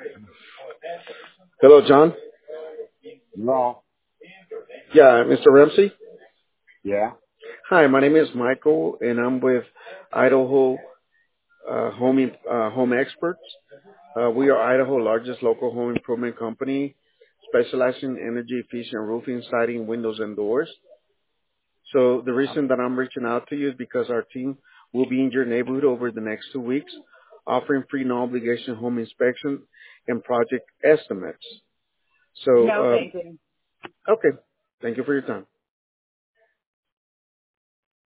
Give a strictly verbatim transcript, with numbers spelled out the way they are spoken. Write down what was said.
Hello, John. No. Yeah, mister Ramsey. Yeah. Hi, my name is Michael, and I'm with Idaho uh, Home Im- uh, Home Experts. Uh, we are Idaho's largest local home improvement company, specializing in energy efficient roofing, siding, windows, and doors. So the reason that I'm reaching out to you is because our team will be in your neighborhood over the next two weeks, offering free no obligation home inspection and project estimates. So, No, um, thank you. okay, thank you for your time.